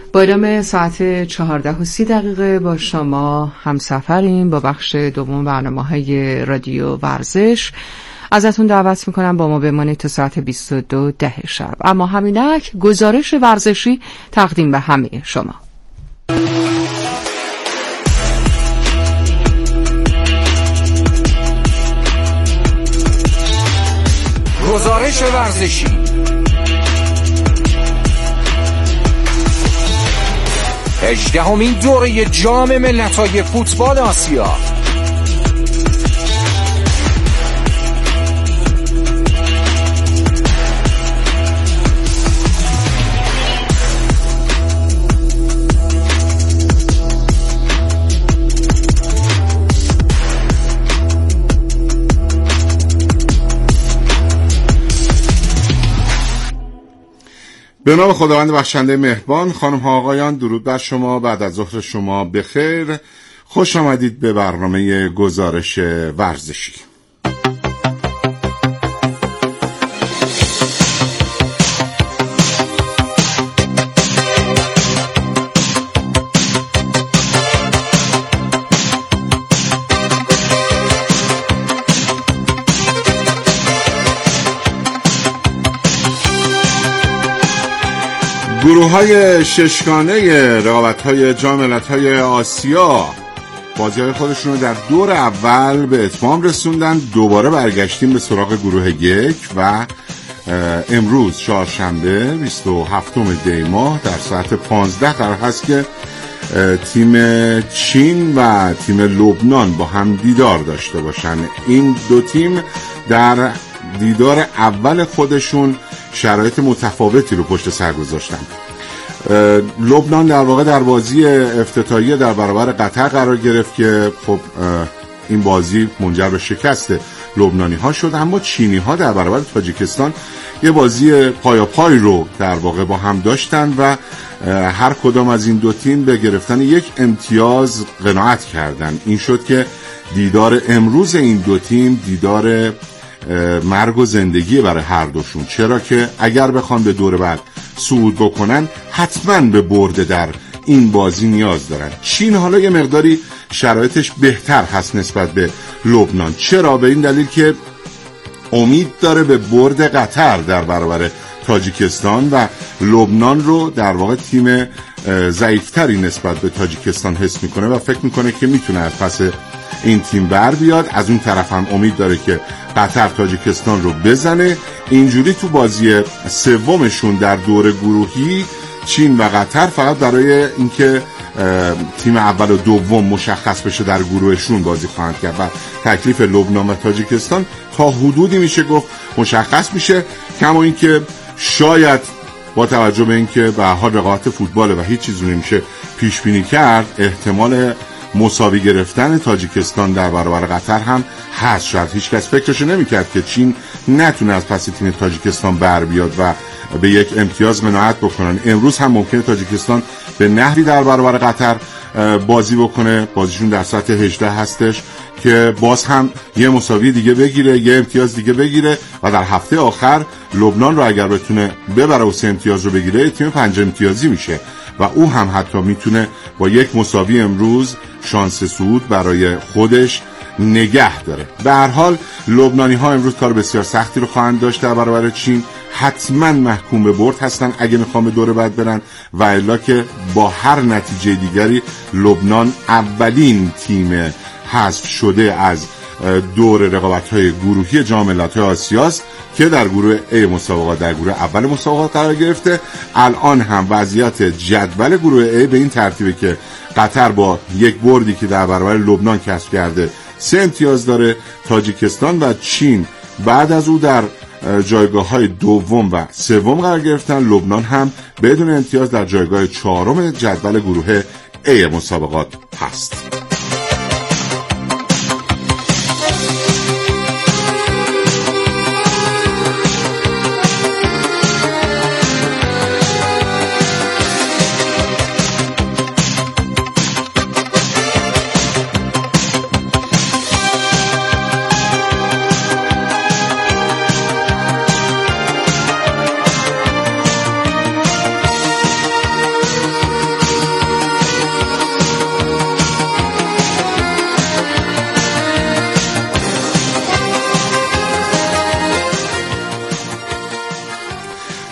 با ادامه ساعت 14:30 با شما همسفریم با بخش دوم برنامه‌های رادیو ورزش. ازتون دعوت میکنم با ما بمانید تا ساعت 22:10 شب. اما همینک گزارش ورزشی تقدیم به همه شما. گزارش ورزشی. هجدهمین دوره جام ملت‌های فوتبال آسیا. به نام خداوند بخشنده مهربان. خانم ها آقایان، درود بر شما. بعد از ظهر شما بخیر. خوش آمدید به برنامه گزارش ورزشی. گروه‌های ششگانه رقابت‌های جام ملت‌های آسیا بازی‌های خودشون رو در دور اول به اتمام رسوندن. دوباره برگشتیم به سراغ گروه یک و امروز چهارشنبه 27 دی ماه در ساعت 15 قرار هست که تیم چین و تیم لبنان با هم دیدار داشته باشن. این دو تیم در دیدار اول خودشون شرایط متفاوتی رو پشت سر گذاشتن. لبنان در واقع در بازی افتتاحیه در برابر قطر قرار گرفت که خب این بازی منجر به شکست لبنانی ها شد، اما چینی ها در برابر تاجیکستان یه بازی پایاپای رو در واقع با هم داشتن و هر کدام از این دو تیم به گرفتن یک امتیاز قناعت کردن. این شد که دیدار امروز این دو تیم دیدار مرگ و زندگی برای هر دوشون، چرا که اگر بخوان به دور بعد صعود بکنن حتما به برد در این بازی نیاز دارن. چین حالا یه مقداری شرایطش بهتر هست نسبت به لبنان. چرا؟ به این دلیل که امید داره به برد قطر در برابر تاجیکستان و لبنان رو در واقع تیم ضعیفتری نسبت به تاجیکستان حس میکنه و فکر میکنه که میتونه از پس این تیم بر بیاد. از اون طرف هم امید داره که قطر تاجیکستان رو بزنه. اینجوری تو بازی سومشون در دور گروهی چین و قطر فقط برای اینکه تیم اول و دوم مشخص بشه در گروهشون بازی خواهند کرد و تکلیف لبنان و تاجیکستان تا حدودی میشه گفت مشخص میشه. کما اینکه شاید با توجه به اینکه به هر حال رقابت فوتبال و هیچ چیزی نمیشه پیش بینی کرد، احتمال مساوی گرفتن تاجیکستان در برابر قطر هم هست. شاید هیچ کس فکرشو نمی‌کرد که چین نتونه از پس تیم تاجیکستان بر بیاد و به یک امتیاز قناعت بکنن. امروز هم ممکنه تاجیکستان به نحوی در برابر قطر بازی بکنه، بازیشون در ساعت 18 هستش که باز هم یه مساوی دیگه بگیره، یه امتیاز دیگه بگیره و در هفته آخر لبنان رو اگر بتونه ببره و 3 امتیاز رو بگیره تیم 5 امتیازی میشه و او هم حتی میتونه با یک مساوی امروز شانس صعود برای خودش نگه داره. به هر حال لبنانی ها امروز کار بسیار سختی رو خواهند داشت در برابر چین. حتما محکوم به برد هستن اگه میخوام به دور بعد برن و الا که با هر نتیجه دیگری لبنان اولین تیم حذف شده از دور رقابت‌های گروهی جام ملت‌های آسیاست که در گروه A مسابقات در گروه اول مسابقات قرار گرفته. الان هم وضعیت جدول گروه A به این ترتیبه که قطر با یک بردی که در برابر لبنان کسب کرده 3 امتیاز داره. تاجیکستان و چین بعد از او در جایگاه‌های دوم و سوم قرار گرفتن. لبنان هم بدون امتیاز در جایگاه 4 جدول گروه A مسابقات هست.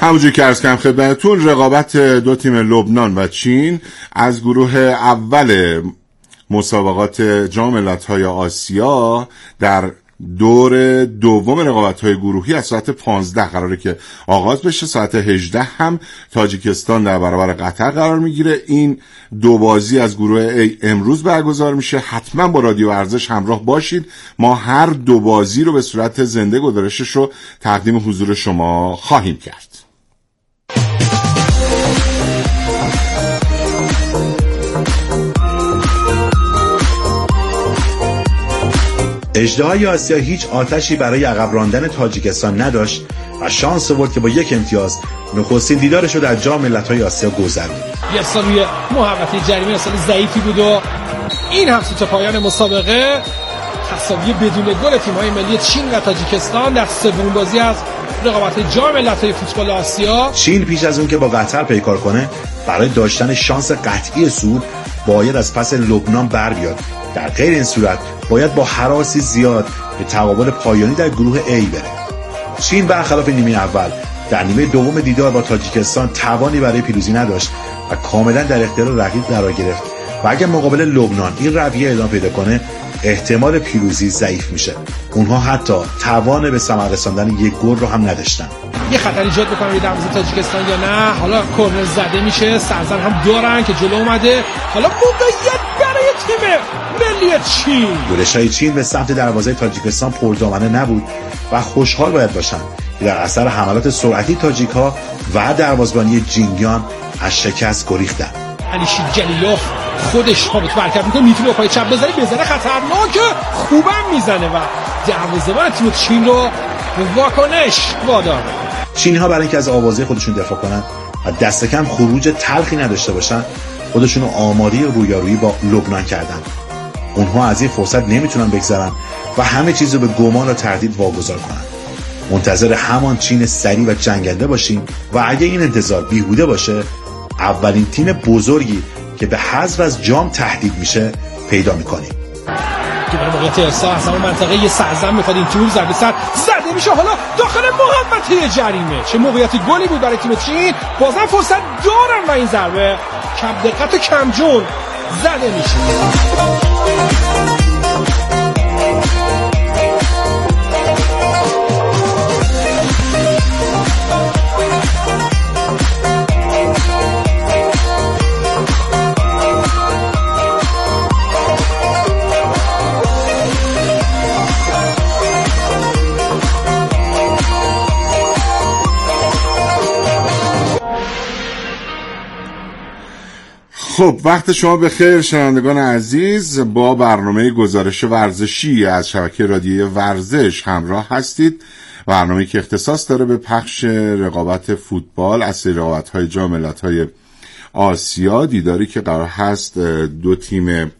همونجور که عرض کردم خدمتتون، رقابت دو تیم لبنان و چین از گروه اول مسابقات جام ملت‌های آسیا در دور دوم رقابت‌های گروهی از ساعت 15 قراره که آغاز بشه. ساعت 18 هم تاجیکستان در برابر قطر قرار میگیره. این دو بازی از گروه A امروز برگزار میشه. حتما با رادیو ورزش همراه باشید. ما هر دو بازی رو به صورت زنده گزارشش رو تقدیم حضور شما خواهیم کرد. اژدهای آسیا هیچ آتشی برای عقب راندن تاجیکستان نداشت و شانس آورد که با یک امتیاز نخستین دیدارش رو در جام ملت‌های آسیا گذروند. یه سال روی محوطه جریمه سال ضعیفی بود و این هم تا پایان مسابقه تساوی بدون گل تیم‌های ملی چین و تاجیکستان در سومین بازی از رقابت جام ملت‌های فوتبال آسیا. چین پیش از اون که با قطر پیکار کنه برای داشتن شانس قطعی صعود باید از پس لبنان بر بیاد. در غیر این صورت باید با هراسی زیاد به تقابل پایانی در گروه A بره. چین برخلاف نیمه اول در نیمه دوم دیدار با تاجیکستان توانی برای پیروزی نداشت و کاملا در اختیار رقیب قرار گرفت و اگر مقابل لبنان این رویه ادامه پیدا کنه احتمال پیروزی ضعیف میشه. اونها حتی توان به ثمر رساندن یک گل رو هم نداشتن. یه خطر ایجاد بکنه روی دروازه تاجیکستان یا نه. حالا کورنر زده میشه، سرزن هم دارن که جلو اومده. حالا موقعیت برای تیم ملی چین. گلش‌های چین به سمت دروازه تاجیکستان پردامنه نبود و خوشحال باید باشن که در اثر حملات سرعتی تاجیک‌ها و دروازه‌بانی جینگیان از شکست گریختن. علیشی جلیلوف خودش ثابت برکت میکنه، میتونه با پای چپ بزنه خطرناکه، خوبم میزنه و دروازه‌بان تیم چین رو واکنش وادار. چینی‌ها برای اینکه از آوازه خودشون دفاع کنن و دست کم خروج تلخی نداشته باشن خودشون رو آماده رویارویی با لبنان کردن. اونها از این فرصت نمیتونن بگذرن و همه چیز رو به گمان و تردید واگذار کنن. منتظر همان چین سریع و جنگنده باشیم و اگه این انتظار بیهوده باشه اولین تیم بزرگی که به حذف از جام تهدید میشه پیدا میکنیم. دوباره موقعیت ارسال از همون منطقه یه سرزن میخواد این توپ ضربه سر زده میشه، حالا داخل محوطه جریمه. چه موقعیت گلی بود برای تیم چین، بازم فرصت دارن و این ضربه کم دقت و کم جون زده میشه. خب وقت شما بخیر شنوندگان عزیز. با برنامه گزارش ورزشی از شبکه رادیویی ورزش همراه هستید. برنامه‌ای که اختصاص داره به پخش رقابت فوتبال از رقابت‌های جام ملت‌های آسیا، دیداری که قرار هست دو تیم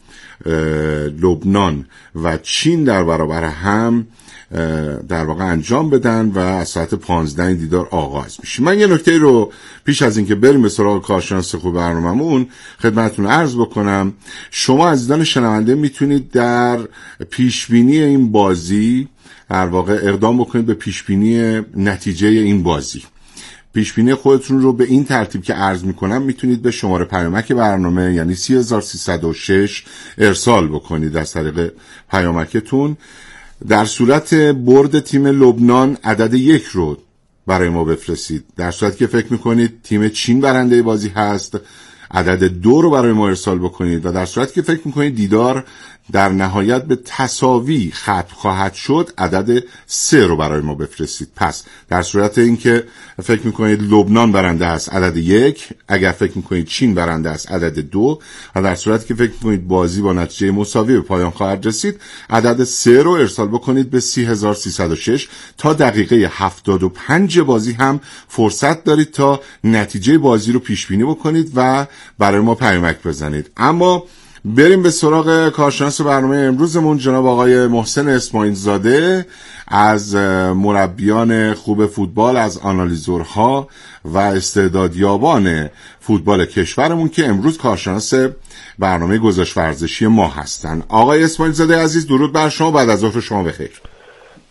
لبنان و چین در برابر هم در واقع انجام بدن و از ساعت 15 این دیدار آغاز میشه. من یه نکته رو پیش از اینکه بریم به سراغ کارشناس خوب برنامه‌مون خدمتتون عرض بکنم. شما عزیزان شنونده میتونید در پیشبینی این بازی در واقع اقدام بکنید به پیشبینی نتیجه این بازی. پیشبینی خودتون رو به این ترتیب که عرض میکنم میتونید به شماره پیامک برنامه یعنی 30306 ارسال بکنید از طریق پیامکتون. در صورت برد تیم لبنان عدد 1 رو برای ما بفرستید. در صورتی که فکر میکنید تیم چین برنده بازی هست عدد 2 رو برای ما ارسال بکنید و در صورتی که فکر میکنید دیدار در نهایت به تساوی ختم خواهد شد عدد 3 رو برای ما بفرستید. پس در صورت اینکه فکر میکنید لبنان برنده است عدد 1، اگر فکر میکنید چین برنده است عدد 2، و در صورتی که فکر میکنید بازی با نتیجه مساوی به پایان خواهد رسید عدد 3 رو ارسال بکنید به 30306. تا دقیقه 75 بازی هم فرصت دارید تا نتیجه بازی رو پیش بینی بکنید و برای ما پیامک بزنید. اما بریم به سراغ کارشناس برنامه امروزمون، جناب آقای محسن اسماعیل زاده از مربیان خوب فوتبال، از آنالیزورها و استعدادیابان فوتبال کشورمون که امروز کارشناس برنامه گزارش ورزشی ما هستن. آقای اسماعیل زاده عزیز درود بر شما، بعد از ظهر شما بخیر.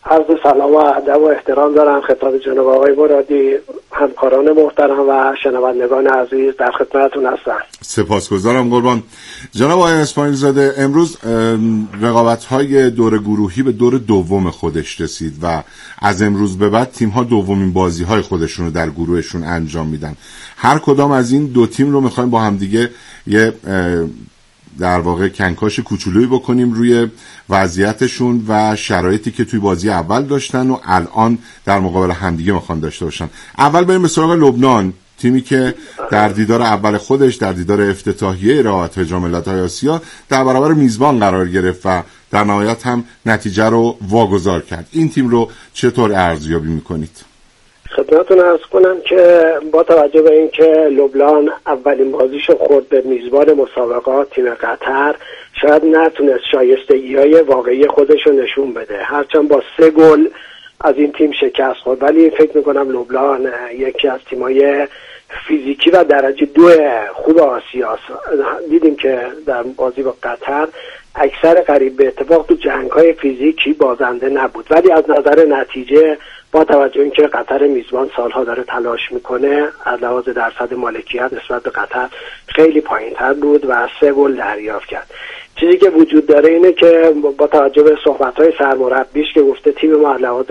عرض سلام و ادب و احترام دارم خدمت جناب آقای مرادی، همکاران محترم و شنوندگان عزیز، در خدمتتون هستم. سپاسگزارم قربان. جناب آقای اسماعیل زاده، امروز رقابت‌های دور گروهی به دور دوم خودش رسید و از امروز به بعد تیم‌ها دومین بازی‌های خودشون رو در گروهشون انجام میدن. هر کدام از این دو تیم رو می‌خوایم با همدیگه یه در واقع کنکاش کوچولویی بکنیم روی وضعیتشون و شرایطی که توی بازی اول داشتن و الان در مقابل همدیگه میخوان داشته باشن. اول بریم به سراغ لبنان، تیمی که در دیدار اول خودش، در دیدار افتتاحیه رقابت‌های جام ملت‌های آسیا در برابر میزبان قرار گرفت و در نهایت هم نتیجه رو واگذار کرد. این تیم رو چطور ارزیابی میکنید؟ خدمتتون عرض کنم که با توجه به اینکه لبنان اولین بازیشو خورد به میزبان مسابقات تیم قطر، شاید نتونست شایستگی‌های واقعی خودشو نشون بده، هرچند با 3 گل از این تیم شکست خورد. ولی فکر میکنم لبنان یکی از تیم‌های فیزیکی و درجه 2 خوب آسیاست. دیدیم که در بازی با قطر اکثر قریب به اتفاق تو جنگ‌های فیزیکی بازنده نبود، ولی از نظر نتیجه با توجه اینکه قطر میزبان سالها داره تلاش میکنه، از لحاظ درصد مالکیت نسبت به قطر خیلی پایین‌تر بود و 3 گل دریافت کرد. چیزی که وجود داره اینه که با توجه به صحبت‌های سرمربیش که گفته تیم ما از لحاظ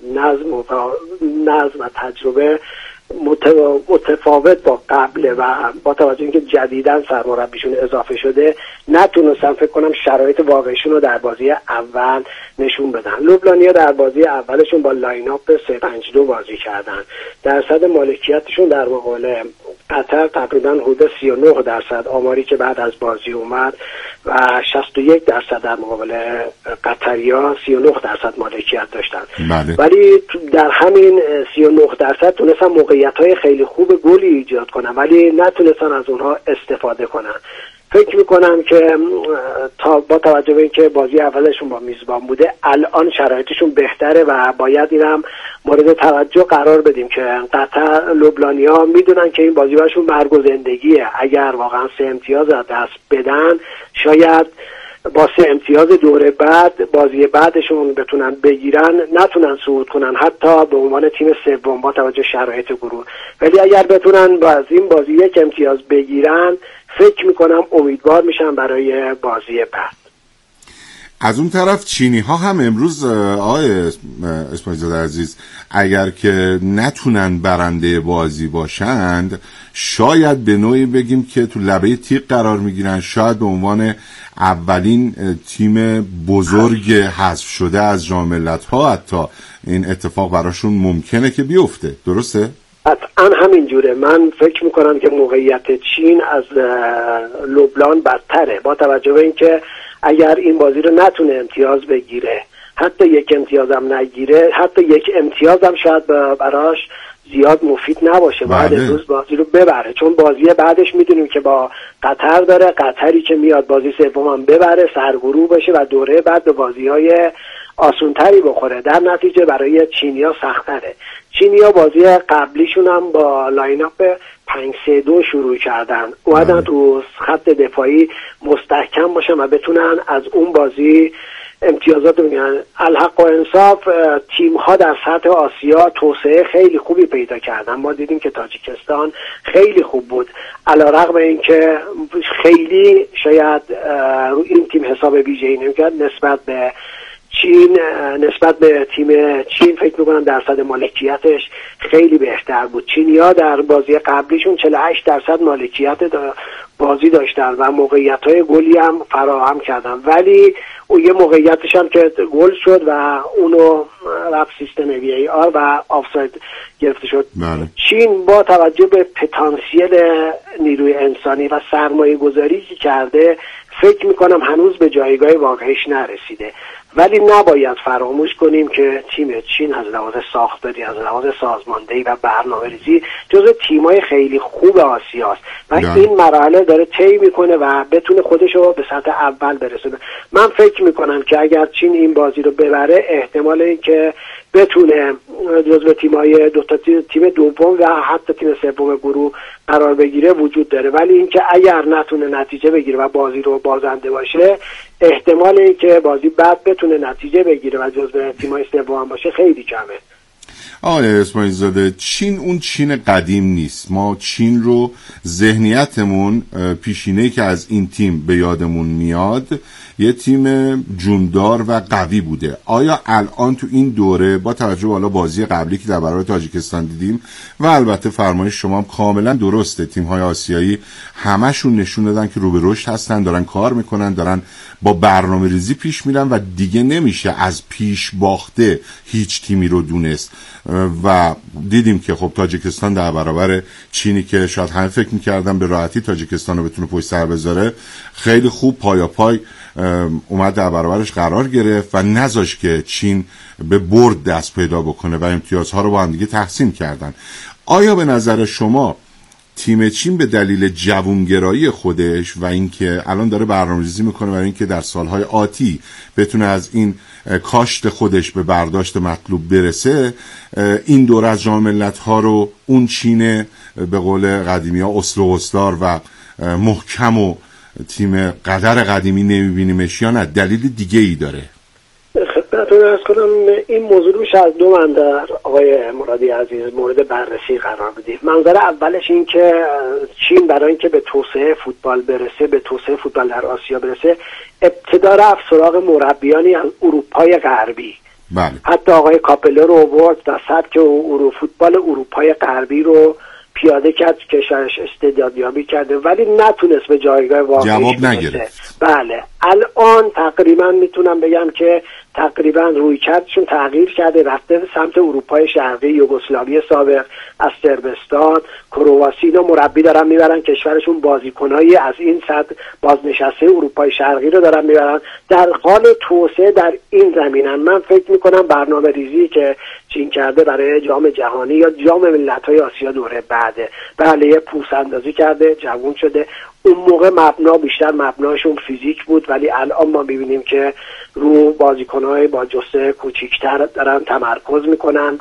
نظم و تجربه متفاوت با قبله و با توجه اینکه جدیداً سرمربیشون اضافه شده، نتونستن فکر کنم شرایط واقعیشون رو در بازی اول نشون بدن. لبنانی‌ها در بازی اولشون با لاین اپ 3-5-2 بازی کردن. درصد مالکیتشون در مقابل قطر تقریباً حدود 39%، آماری که بعد از بازی اومد، و 61% در مقابل قطری‌ها 39% مالکیت داشتن. ولی در همین 39% تونستن موقعیت‌های خیلی خوب گلی ایجاد کنن، ولی نتونستن از اونها استفاده کنن. فکر میکنم که با توجه به اینکه بازی اولشون با میزبان بوده، الان شرایطشون بهتره و باید اینم مورد توجه قرار بدیم که قطر لبنانی‌ها میدونن که این بازی براشون مرگ و زندگیه. اگر واقعا 3 امتیاز از دست بدن، شاید با 3 امتیاز دوره بعد بازی بعدشون بتونن بگیرن، نتونن صعود کنن حتی به عنوان تیم سوم با توجه شرایط گروه. ولی اگر بتونن از این بازی 1 امتیاز بگیرن، فکر میکنم امیدوار میشن برای بازی بعد. از اون طرف چینی ها هم امروز آقای اسماعیل زاده عزیز، اگر که نتونن برنده بازی باشند، شاید به نوعی بگیم که تو لبه تیغ قرار میگیرن، شاید به عنوان اولین تیم بزرگ حذف شده از جام ملت‌ها حتی این اتفاق براشون ممکنه که بیفته. درسته؟ قطعا همینجوره. من فکر میکنم که موقعیت چین از لبنان بدتره، با توجه به اینکه اگر این بازی رو نتونه امتیاز بگیره، حتی 1 امتیاز هم نگیره، حتی 1 امتیاز هم شاید براش زیاد مفید نباشه. باید امروز بازی رو ببره، چون بازی بعدش میدونیم که با قطر داره، قطری که میاد بازی سوم هم ببره، سرگروه بشه و دوره بعد به بازی‌های آسونتری بخوره. در نتیجه برای چینی‌ها سخت‌تره. چینی‌ها بازی قبلیشون هم با لاین اپ 5-3-2 شروع کردن، اومدن تو خط دفاعی مستحکم باشن و بتونن از اون بازی امتیازات بگیرن. الحق و انصاف تیم‌ها در سطح آسیا توسعه خیلی خوبی پیدا کردن. ما دیدیم که تاجیکستان خیلی خوب بود، علیرغم اینکه خیلی شاید رو این تیم حساب ویژه‌ای نمی‌کرد نسبت به چین. نسبت به تیم چین فکر میکنم درصد مالکیتش خیلی بهتر بود. چینی‌ها در بازی قبلیشون 48% مالکیت بازی داشتن و موقعیت‌های گلی هم فراهم کردن، ولی اون یه موقعیتش هم که گل شد و اونو رفت سیستم VAR و آفساید گرفته شد. چین با توجه به پتانسیل نیروی انسانی و سرمایه گذاری که کرده، فکر میکنم هنوز به جایگاه واقعیش نرسیده. ولی نباید فراموش کنیم که تیم چین از لحاظ ساختاری، از لحاظ سازماندهی و برنامه‌ریزی جزو تیم‌های خیلی خوب آسیاست و این مرحله داره طی میکنه و بتونه خودش رو به سطح اول برسونه. من فکر میکنم که اگر چین این بازی رو ببره، احتمال این که بتونه جزو تیم‌های تیم دوم و حتی تیم سوم گروه قرار بگیره وجود داره، ولی اینکه اگر نتونه نتیجه بگیره و بازی رو بازنده باشه، احتمال اینکه بازی بعد بتونه نتیجه بگیره و جزو تیم‌های سوم باشه خیلی کمه. آقای اسماعیل زاده، چین اون چین قدیم نیست. ما چین رو ذهنیتمون پیشینه‌ای که از این تیم به یادمون میاد یه تیم جوندار و قوی بوده. آیا الان تو این دوره با توجه به حالا بازی قبلی که در برابر تاجیکستان دیدیم و البته فرمایش شما هم کاملا درسته، تیم‌های آسیایی همشون نشون دادن که رو به رشد هستن، دارن کار میکنن، دارن با برنامه‌ریزی پیش میرن و دیگه نمیشه از پیش باخته هیچ تیمی رو دونست و دیدیم که خب تاجیکستان در برابر چینی که شاید همه فکر میکردن به راحتی تاجیکستان رو بتونه پشت سر بذاره، خیلی خوب پایاپای اومد در برابرش قرار گرفت و نذاشت که چین به برد دست پیدا بکنه و امتیازها رو با هم دیگه تقسیم کردن. آیا به نظر شما تیم چین به دلیل جوانگرایی خودش و اینکه الان داره برنامه‌ریزی میکنه برای اینکه در سالهای آتی بتونه از این کاشت خودش به برداشت مطلوب برسه، این دوره از جام ملت‌ها رو اون چین به قول قدیمی‌ها اصل و استار و محکم و تیم قدر قدیمی نمیبینیمش یا نه دلیل دیگه ای داره؟ خدمتتون عرض کنم این موضوع میشه از دو منظر آقای مرادی عزیز مورد بررسی قرار بدیم. منظر اولش این که چین برای اینکه به توسعه فوتبال برسه، به توسعه فوتبال در آسیا برسه، ابتدا رفت سراغ مربیانی از اروپای غربی. بله. حتی آقای کاپلر رو آورد و سبک فوتبال اروپای غربی رو پیاده کرد، کشورش استعدادیابی کرده، ولی نتونست به جایگاه واقعی جواب نگرفت. بله، الان تقریبا میتونم بگم که تقریبا رویکردشون تغییر کرده، رفته سمت اروپای شرقی، یوگسلاوی سابق، از صربستان، کرواسی رو مربی دارن میبرن کشورشون، بازیکنایی از این سطح بازنشسته اروپای شرقی رو دارن میبرن، در حال توسعه در این زمینن. من فکر میکنم برنامه ریزی که چین کرده برای جام جهانی یا جام ملت‌های آسیا دوره بعده، بله یه پوست اندازی کرده، جوان شده. اون موقع بیشتر مبناشون فیزیک بود، ولی الان ما میبینیم که رو بازیکن‌های با جسه کوچیک‌تر دارن تمرکز میکنن،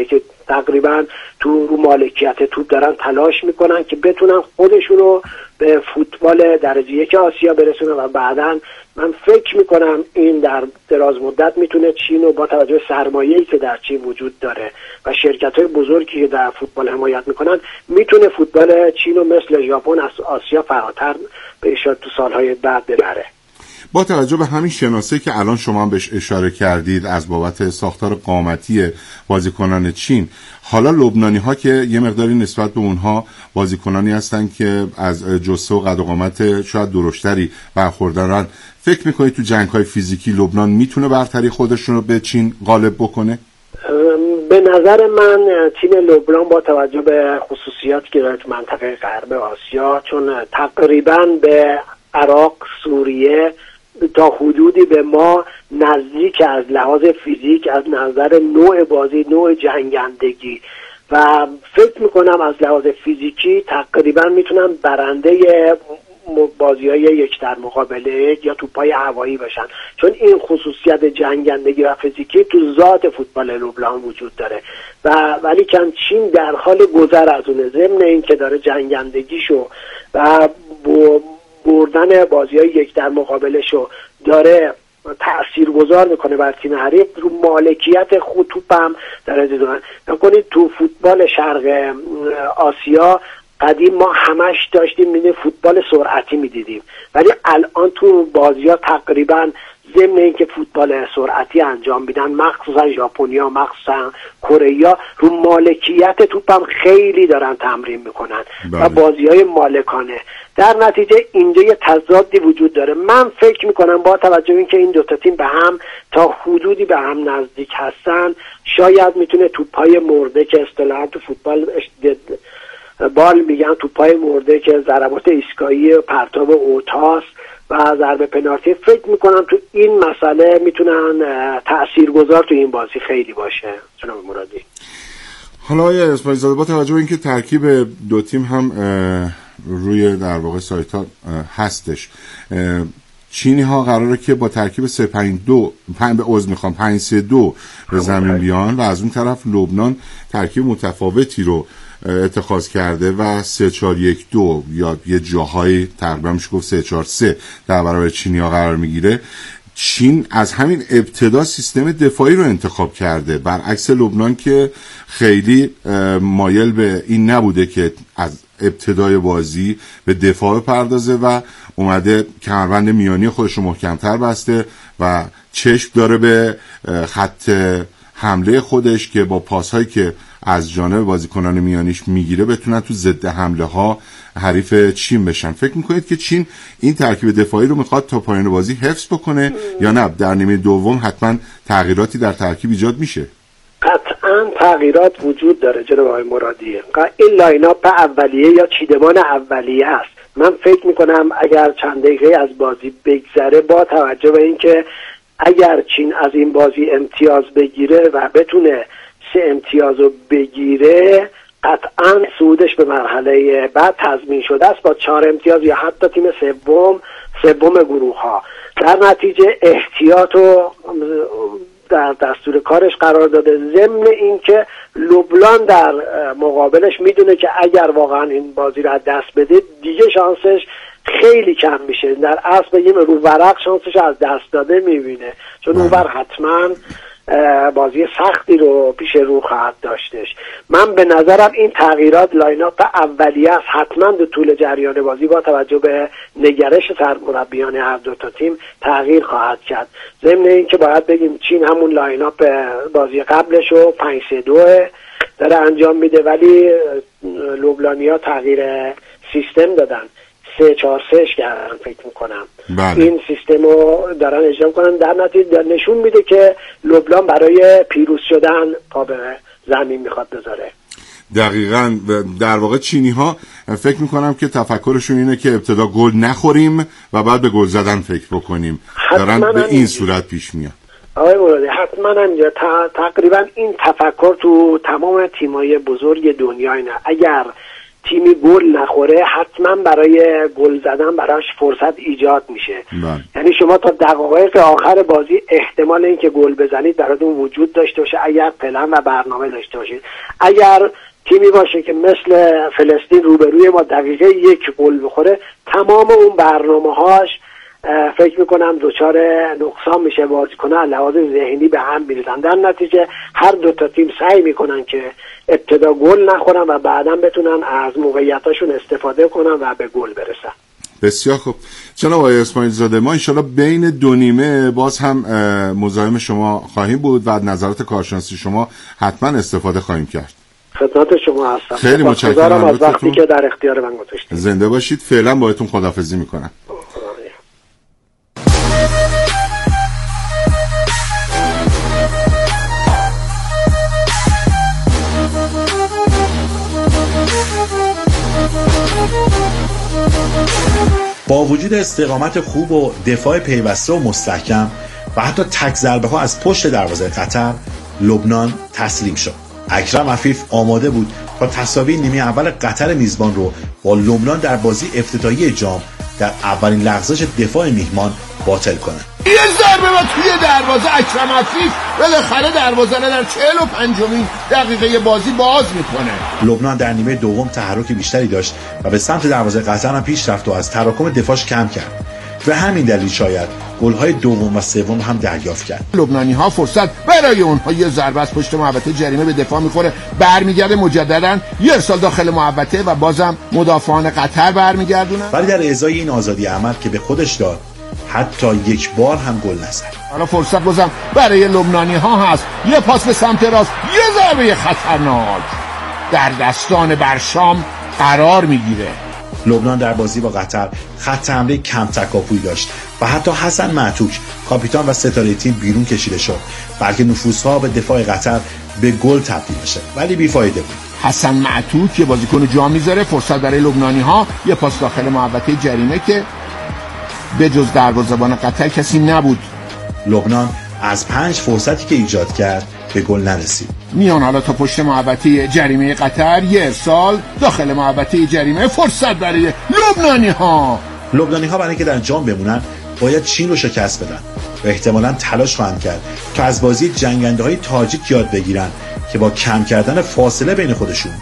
تقریبا رو مالکیت توپ دارن تلاش میکنن که بتونن خودشون رو به فوتبال درجه یک آسیا برسونن و بعداً من فکر میکنم این در دراز مدت میتونه چین رو با توجه به سرمایه‌ای که در چین وجود داره و شرکت‌های بزرگی که در فوتبال حمایت میکنن، میتونه فوتبال چین رو مثل ژاپن از آسیا فراتر به تو سالهای بعد ببره. با توجه به همین شناسه که الان شما بهش اشاره کردید از بابت ساختار قامتی بازیکنان چین، حالا لبنانی‌ها که یه مقداری نسبت به اونها بازیکنانی هستن که از جسه و قد و قامت شاید درشتری برخوردارن، فکر میکنید تو جنگ‌های فیزیکی لبنان میتونه برتری خودشون رو به چین غالب بکنه؟ به نظر من تیم لبنان با توجه به خصوصیاتی که داره تو منطقه غرب آسیا، چون تقریبا به عراق، سوریه تا حدودی به ما نزدیک از لحاظ فیزیک، از نظر نوع بازی، نوع جنگندگی و فکر میکنم از لحاظ فیزیکی تقریبا میتونن برنده بازی‌های یک در مقابله یا توپای هوایی باشن، چون این خصوصیت جنگندگی و فیزیکی تو ذات فوتبال لبنان وجود داره و ولی کم چین در حال گذر از اون، ضمن این که داره جنگندگیشو و بردن بازی‌های یک در مقابلشو داره تاثیرگذار میکنه بر تیم حریف، رو مالکیت خود توپ هم داره دیدن. نکنید تو فوتبال شرق آسیا قدیم ما همش داشتیم میدیم فوتبال سرعتی میدیدیم، ولی الان تو بازی‌ها تقریبا ضمن اینکه فوتبال سرعتی انجام میدن، مخصوصا ژاپنیا، مخصوصا کره، رو مالکیت توپ هم خیلی دارن تمرین میکنن و بازی‌های مالکانه. در نتیجه اینجا یه تضادی وجود داره. من فکر میکنم با توجه اینکه این دو تا تیم به هم تا حدودی به هم نزدیک هستن، شاید میتونه توپ‌های مرده که اصطلاحاً تو فوتبال بال میگن توپ‌های مرده که ضربات ایستگاهی پرتاب اوتاس و ضربه پنالتی، فکر میکنم تو این مسئله میتونن تاثیرگذار تو این بازی خیلی باشه. جناب مرادی، حالا آقای اسماعیل زاده با توجه به اینکه ترکیب دو تیم هم روی در واقع سایت ها هستش، چینی ها قراره که با ترکیب 3-5-2 5-3-2 به زمین بیان و از اون طرف لبنان ترکیب متفاوتی رو اتخاذ کرده و 3-4-1-2 یا یه جاهای تقریبا میشه گفت 3-4-3 در برابر چینی‌ها قرار میگیره، چین از همین ابتدا سیستم دفاعی رو انتخاب کرده، برعکس لبنان که خیلی مایل به این نبوده که از ابتدای بازی به دفاع پردازه و اومده کمربند میانی خودش رو محکمتر بسته و چشم داره به خط حمله خودش که با پاس‌هایی که از جانب بازیکنان میانیش میگیره بتونن تو ضد حمله ها حریف چین بشن. فکر میکنید که چین این ترکیب دفاعی رو میخواد تا پایان بازی حفظ بکنه یا نه در نیمه دوم حتما تغییراتی در ترکیب ایجاد میشه؟ قطعا تغییرات وجود داره جناب آقای مرادی. این لایناپ اولیه یا چیدمان اولیه است. من فکر میکنم اگر چند دقیقه از بازی بگذره، با توجه به اینکه اگر چین از این بازی امتیاز بگیره و بتونه 3 امتیاز رو بگیره، قطعا صعودش به مرحله بعد تضمین شده است با 4 امتیاز یا حتی تیم سوم گروه ها. در نتیجه احتیاط رو در دستور کارش قرار داده، ضمن اینکه لبنان در مقابلش میدونه که اگر واقعا این بازی رو از دست بده دیگه شانسش خیلی کم میشه. در اصل بگیم رو ورق شانسش از دست داده میبینه، چون اونور حتما بازی سختی رو پیش رو خواهد داشتش. من به نظرم این تغییرات لایناپ اولیه است، حتما در طول جریان بازی با توجه به نگرش سرمربیان هر دو تا تیم تغییر خواهد کرد. ضمن اینکه باید بگیم چین همون لایناپ بازی قبلش رو 5-3-2 داره انجام میده، ولی لبنانی‌ها تغییر سیستم دادن، 3-4-3 کردن فکر میکنم. این سیستم رو دارن اجرا میکنن، در نتیجه نشون میده که لبنان برای پیروز شدن پا به زمین میخواد بذاره. دقیقاً. در واقع چینی ها فکر میکنم که تفکرشون اینه که ابتدا گل نخوریم و بعد به گل زدن فکر بکنیم، دارن به این صورت پیش میاد. آقای مرادی حتما اینجا تقریبا این تفکر تو تمام تیمای بزرگ دنیا اینه، اگر تیمی گل نخوره حتما برای گل زدن براش فرصت ایجاد میشه. یعنی شما تا دقایق آخر بازی احتمال اینکه گل بزنید براتون وجود داشته باشه اگر پلن و برنامه داشته باشید. اگر تیمی باشه که مثل فلسطین روبروی ما دقیقه 1 گل بخوره، تمام اون برنامه‌هاش فکر میکنم دچار نقصان میشه، بازیکن‌ها لحاظ ذهنی به هم میریزن. در نتیجه هر دو تا تیم سعی میکنن که ابتدا گل نخورن و بعدا بتونن از موقعیتاشون استفاده کنن و به گل برسن. بسیار خوب جناب آقای اسماعیل زاده، ما انشالله بین دو نیمه باز هم مزاحم شما خواهیم بود و نظرات کارشناسی شما حتما استفاده خواهیم کرد. خدمت شما هستم. خیلی متشکرم از وقتی که در اختیار من گذاشتید. زنده باشید. فعلا باهاتون خداحافظی میکنم. با وجود استقامت خوب و دفاع پیوسته و مستحکم و حتی تک ضربه ها از پشت دروازه قطر، لبنان تسلیم شد. اکرم عفیف آماده بود تا تساوی نیمه اول قطر میزبان رو با لبنان در بازی افتتاحیه جام در اولین لغزش دفاع میهمان باطل کنه. یه ضربه و توی دروازه اکرم عفیف بالاخره دروازه در 45مین دقیقه بازی باز میکنه. لبنان در نیمه دوم تحرک بیشتری داشت و به سمت دروازه قطر هم پیش رفت و از تراکم دفاعش کم کرد. و همین دلیل شاید گل‌های دوم و سوم هم دریافت کرد. لبنانی‌ها فرصت برای اونها یه ضربه از پشت محوطه جریمه به دفاع میخوره، برمیگرده مجددا یه ارسال داخل محوطه و بازم مدافعان قطر برمیگردونن. ولی در ازای این آزادی عمل که به خودش داد حتی یک بار هم گل نزد. حالا فرصت بازم برای لبنانی‌ها هست، یه پاس به سمت راست، یه ضربه خطرناک در دستان برشام قرار میگیره. لبنان در بازی با قطر خط حمله کم تکاپویی داشت و حتی حسن معتوک کاپیتان و ستاره تیم بیرون کشیده شد، بلکه نفوذها به دفاع قطر به گل تبدیل بشه، ولی بیفایده بود. حسن معتوک که بازیکن جا میذاره، فرصت برای لبنانی‌ها، یه پاس داخل محوطه جریمه که به جز دروازه‌بان قطر کسی نبود. لبنان از 5 فرصتی که ایجاد کرد به گل نرسید. میان حالا تا پشت محوطه جریمه قطر، یه ارسال داخل محوطه جریمه، فرصت برای لبنانی‌ها. لبنانی‌ها برای اینکه در جام بمونن باید چین رو شکست بدن و احتمالاً تلاش خواهند کرد تا از بازی جنگنده‌های تاجیک یاد بگیرن که با کم کردن فاصله بین خودشون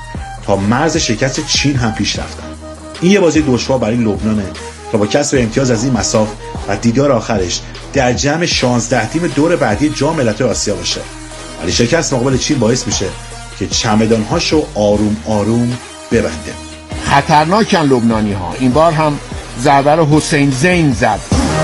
تا مرز شکست چین هم پیش رفتن. این یه بازی دشوار برای لبنانه تا با کسب امتیاز از این مساف و دیدار آخرش در جمع 16 تیم دور بعدی جام ملت‌های آسیا باشه. ولی شکست مقابل چین باعث میشه که چمدان‌هاشو آروم آروم ببنده. خطرناکن لبنانی‌ها. این بار هم ضربه رو حسین زین زد.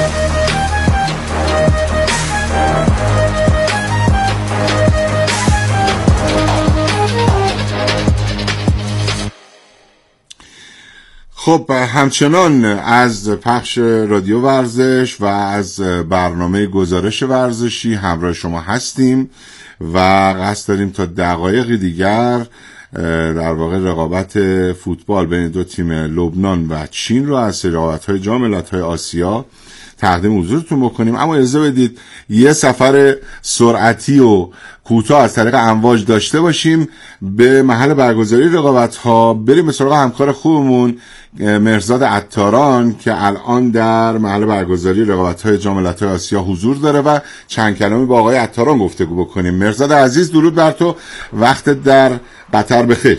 خب همچنان از پخش رادیو ورزش و از برنامه گزارش ورزشی همراه شما هستیم و قصد داریم تا دقایقی دیگر در واقع رقابت فوتبال بین دو تیم لبنان و چین رو از رقابت‌های جام ملت‌های آسیا تقدیم حضورتون بکنیم. اما اجازه بدید یه سفر سرعتی و کوتاه از طریق امواج داشته باشیم به محل برگزاری رقابت‌ها. بریم به سراغ همکار خوبمون مهرزاد عطاران که الان در محل برگزاری رقابت‌های جام ملت‌های آسیا حضور داره و چند کلمه با آقای عطاران گفتگو بکنیم. مهرزاد عزیز، درود بر تو، وقتت در قطر بخیر.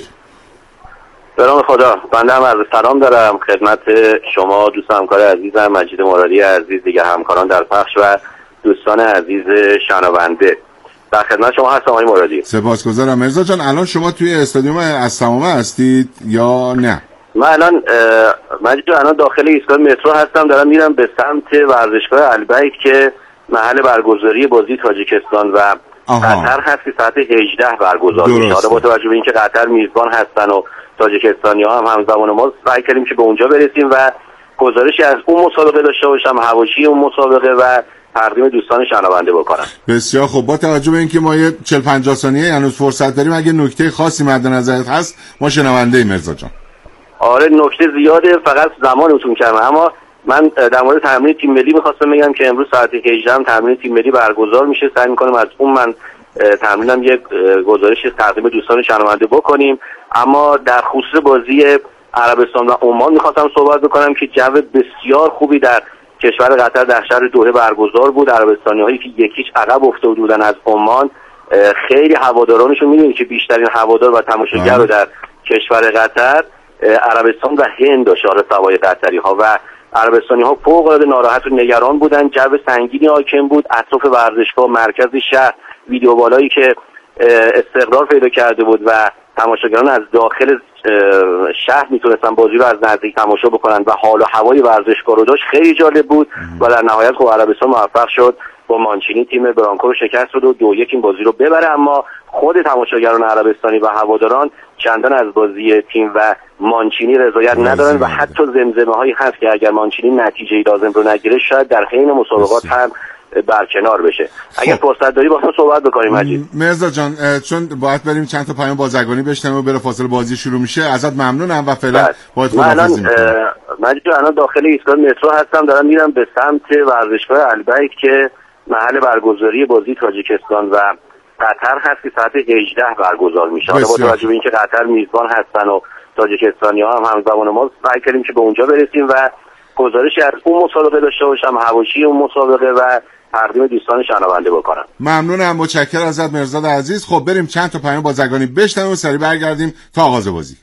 به نام خدا. بنده هم عرض سلام دارم خدمت شما دوست همکار عزیزم مجید مرادی عزیز، دیگه همکاران در پخش و دوستان عزیز شنونده. در خدمت شما هستم آقای مرادی. سپاسگزارم. مرزا جان، الان شما توی استادیوم الصمامه هستید یا نه؟ من الان مجید جان الان داخل ایستگاه مترو هستم، دارم میرم به سمت ورزشگاه البیک که محل برگزاری بازی تاجیکستان و قطر هست که ساعت 18 برگزار میشه. حالا با توجه به اینکه قطر میزبان هستن و تاجیکستانی‌ها هم همزمان ما، سعی کردیم که به اونجا برسیم و گزارشی از اون مسابقه داشته باشم، حواشی اون مسابقه و تقدیم دوستان شنونده بکنم. بسیار خوب. با توجه به اینکه ما یه 40-50 ثانیه هنوز فرصت داریم، اگه نکته خاصی مد نظرت هست ما شنونده ایم مرزا جان. آره نکته زیاده، فقط زمانتون کمه. اما من در مورد تمرین تیم ملی می‌خواستم بگم که امروز ساعت 18 هم تمرین تیم ملی برگزار میشه. سعی می‌کنم از اون من تمرینم یک گزارشی تقدیم دوستان شنونده بکنیم. اما در خصوص بازی عربستان و عمان می‌خواستم صحبت بکنم که جو بسیار خوبی در کشور قطر در شهر دوحه برگزار بود. عربستانی‌هایی که یکیش عقب افتاده بودن از عمان، خیلی هوادارانشون می‌دونید که بیشترین هوادار و تماشاگر رو در کشور قطر عربستان و هند داشت، سوای قطری‌ها، و عربستانی‌ها فوق‌العاده ناراحت و نگران بودن. جو سنگینی حاکم بود اطراف ورزشگاه مرکز شهر. ویدیو بالایی که استقرار پیدا کرده بود و تماشاگران از داخل شهر میتونستن بازی رو از نزدیک تماشا بکنن و حال و هوای ورزشگاه رو داشت، خیلی جالب بود. و در نهایت خب عربستان موفق شد با مانچینی تیم برانکو رو شکست داد و 2-1 این بازی رو ببره. اما خود تماشاگران عربستانی و هواداران چندان از بازی تیم و مانچینی رضایت ندارن و حتی زمزمه‌هایی هست که اگر مانچینی نتیجه‌ای لازم رو نگیره شاید در حین مسابقات هم برکنار بشه. اگر فرصت داری با هم صحبت بکنیم مجید. مرزا جان، چون باید بریم چند تا پیام بازرگانی بشنویم و بره فاصله بازی شروع میشه، ازت ممنونم و فعلا باید خداحافظی می‌کنم. مجید جان الان داخل ایستگاه مترو هستم، دارم میرم به سمت ورزشگاه البیک که محل برگزاری بازی تاجیکستان و قطر هست که ساعت 18 برگزار میشه. حالا با توجه به اینکه قطر میزبان هستن و تاجیکستانی‌ها هم همزمان ما، سعی کردیم که به اونجا برسیم و گزارشی از اون مسابقه داشته باشم، حواشی اون مسابقه و تقدیم دوستان شنونده بکنم. ممنونم، متشکرم ازت مرزاد عزیز. خب بریم چند تا پیام بازرگانی بشنویم و سریع برگردیم تا آغاز بازی.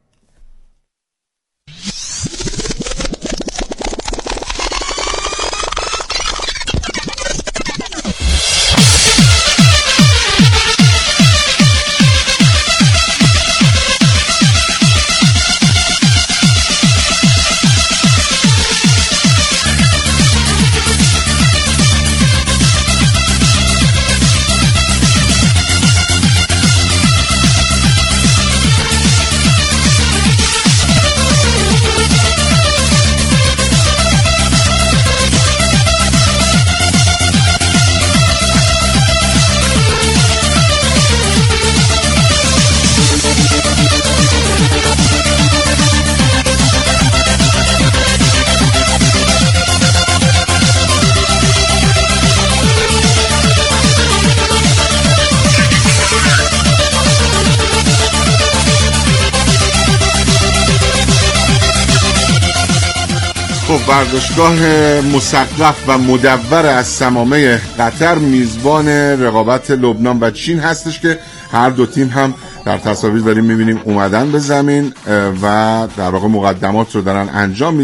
ورزشگاه مسقف و مدور از صمامه قطر میزبان رقابت لبنان و چین هستش که هر دو تیم هم در تصاویر داریم میبینیم اومدن به زمین و در واقع مقدمات رو دارن انجام میدن.